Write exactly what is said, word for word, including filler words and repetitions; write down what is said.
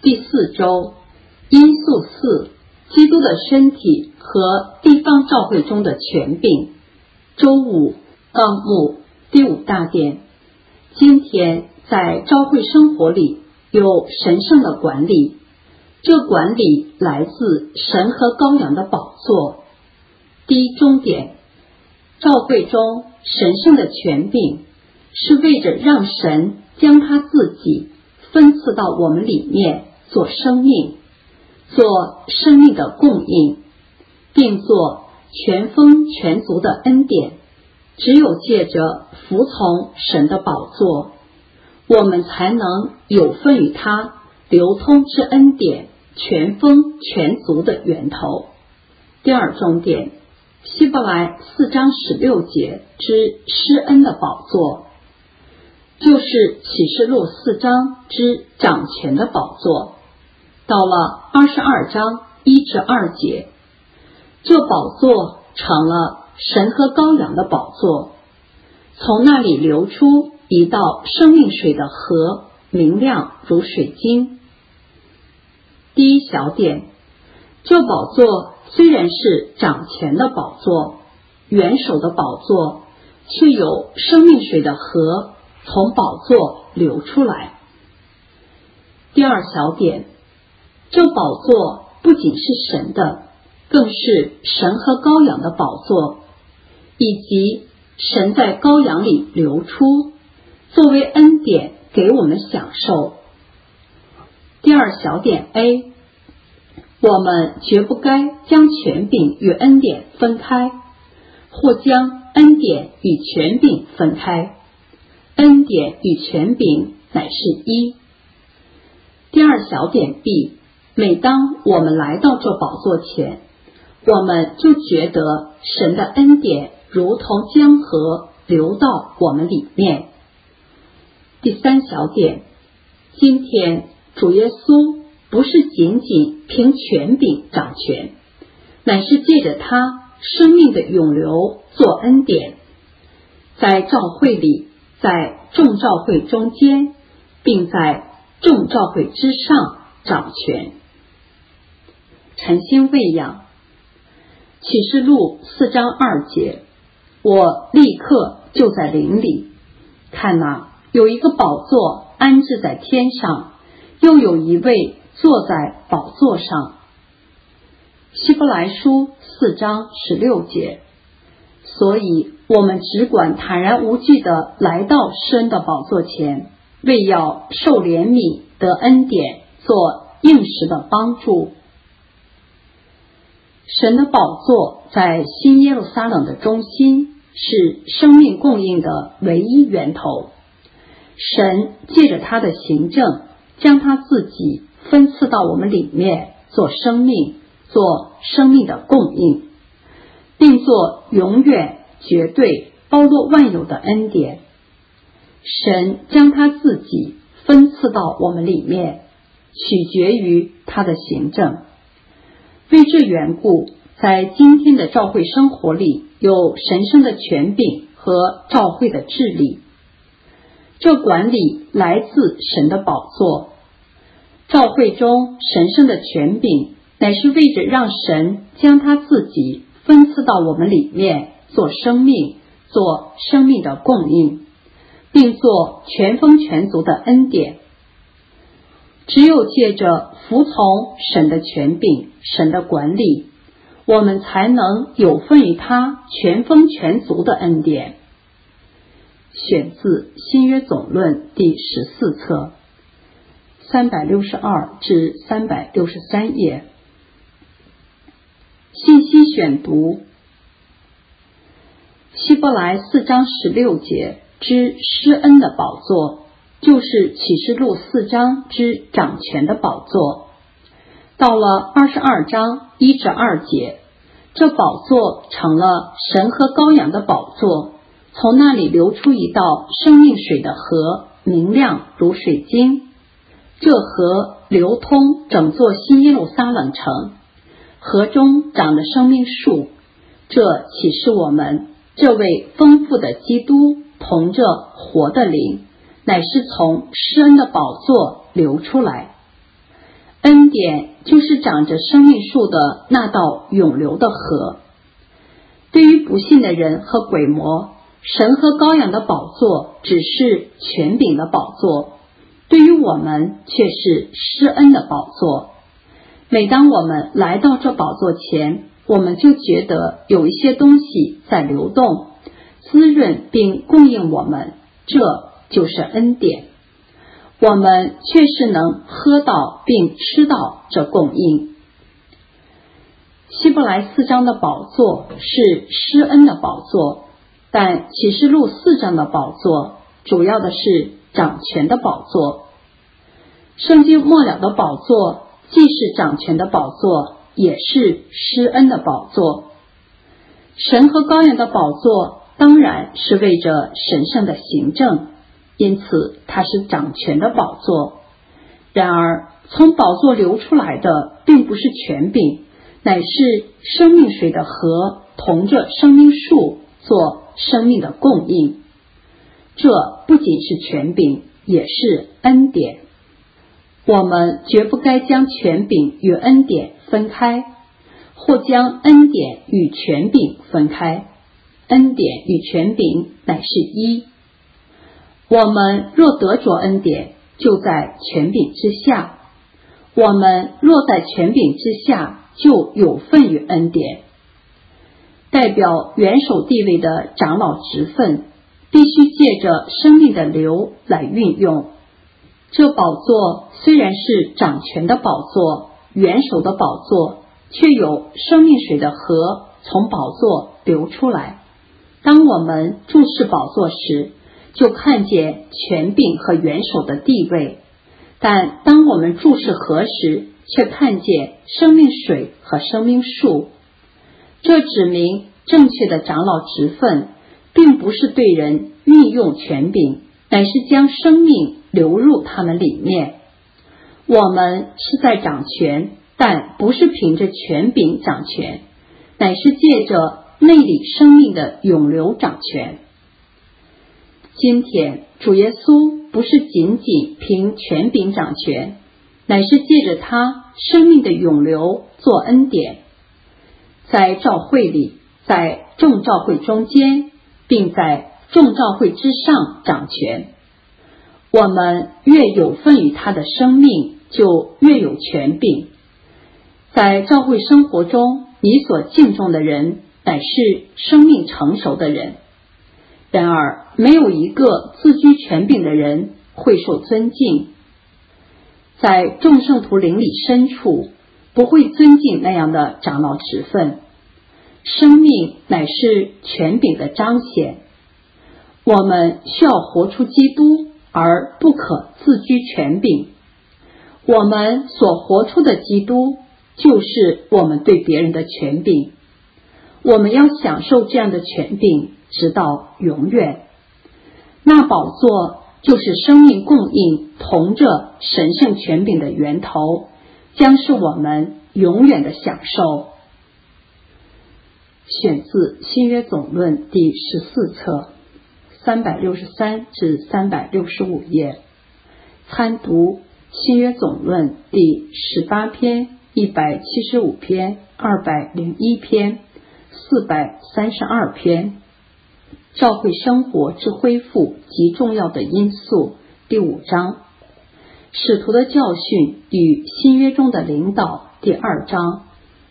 第四周，因素四，基督的身体和地方教会中的权柄。周五，纲目第五大点。今天在教会生活里有神圣的管理，这管理来自神和羔羊的宝座。第一中点，教会中神圣的权柄是为着让神将他自己分赐到我们里面做生命，做生命的供应，并做全丰全足的恩典。只有借着服从神的宝座，我们才能有份于他流通之恩典全丰全足的源头。第二重点，希伯来四章十六节之施恩的宝座，就是启示录四章之掌权的宝座。到了二十二章一至二节，这宝座成了神和羔羊的宝座，从那里流出一道生命水的河，明亮如水晶。第一小点，这宝座虽然是掌权的宝座，元首的宝座，却有生命水的河从宝座流出来。第二小点，这宝座不仅是神的，更是神和羔羊的宝座，以及神在羔羊里流出，作为恩典给我们享受。第二小点 A， 我们绝不该将权柄与恩典分开，或将恩典与权柄分开。恩典与权柄乃是一。第二小点 B， 每当我们来到这宝座前，我们就觉得神的恩典如同江河流到我们里面。第三小点，今天主耶稣不是仅仅凭权柄掌权，乃是借着他生命的涌流做恩典，在教会里，在众教会中间，并在众教会之上掌权。诚心喂养，启示录四章二节，我立刻就在灵里，看哪，有一个宝座安置在天上，又有一位坐在宝座上。希伯来书四章十六节，所以我们只管坦然无惧地来到施恩的宝座前，为要受怜悯得恩典，做应时的帮助。神的宝座在新耶路撒冷的中心，是生命供应的唯一源头。神借着他的行政，将他自己分赐到我们里面，做生命，做生命的供应，并做永远绝对包罗万有的恩典。神将他自己分赐到我们里面，取决于他的行政。为这缘故，在今天的教会生活里，有神圣的权柄和教会的治理。这管理来自神的宝座。教会中神圣的权柄，乃是为着让神将他自己分赐到我们里面，做生命，做生命的供应，并做全丰全足的恩典。只有借着服从神的权柄，神的管理，我们才能有份于他全丰全足的恩典。选自新约总论第十四册三百六十二至三百六十三页。信息选读，希伯来四章十六节之施恩的宝座，就是启示录四章之掌权的宝座。到了二十二章一至二节，这宝座成了神和羔羊的宝座，从那里流出一道生命水的河，明亮如水晶。这河流通整座新耶路撒冷城，河中长着生命树。这启示我们，这位丰富的基督同着活的灵，乃是从施恩的宝座流出来。 恩典就是长着生命树的那道永流的河。对于不信的人和鬼魔，神和羔羊的宝座只是权柄的宝座，对于我们却是施恩的宝座。每当我们来到这宝座前，我们就觉得有一些东西在流动，滋润并供应我们，这就是恩典。我们确实能喝到并吃到这供应。希伯来四章的宝座是施恩的宝座，但启示录四章的宝座主要的是掌权的宝座。圣经末了的宝座既是掌权的宝座，也是施恩的宝座。神和羔羊的宝座当然是为着神圣的行政，因此它是掌权的宝座。然而从宝座流出来的并不是权柄，乃是生命水的河，同着生命树做生命的供应。这不仅是权柄，也是恩典。我们绝不该将权柄与恩典分开，或将恩典与权柄分开。恩典与权柄乃是一。我们若得着恩典，就在权柄之下；我们若在权柄之下，就有份于恩典。代表元首地位的长老职分，必须借着生命的流来运用。这宝座虽然是掌权的宝座，元首的宝座，却有生命水的河从宝座流出来。当我们注视宝座时，就看见权柄和元首的地位，但当我们注视河时，却看见生命水和生命树。这指明正确的长老职分并不是对人运用权柄，乃是将生命流入他们里面。我们是在掌权，但不是凭着权柄掌权，乃是借着内里生命的涌流掌权。今天主耶稣不是仅仅凭权柄掌权，乃是借着他生命的涌流做恩典。在教会里，在众教会中间，并在众教会之上掌权。我们越有份于他的生命，就越有权柄。在教会生活中，你所敬重的人乃是生命成熟的人。然而没有一个自居权柄的人会受尊敬。在众圣徒灵里深处，不会尊敬那样的长老职分。生命乃是权柄的彰显。我们需要活出基督，而不可自居权柄。我们所活出的基督，就是我们对别人的权柄。我们要享受这样的权柄，直到永远。那宝座就是生命供应同着神圣权柄的源头，将是我们永远的享受。选自新约总论第十四册三百六十三至三百六十五页，参读新约总论第十八篇、一百七十五篇、二百零一篇、四百三十二篇。教会生活之恢复及重要的因素第五章。使徒的教训与新约中的领导第二章。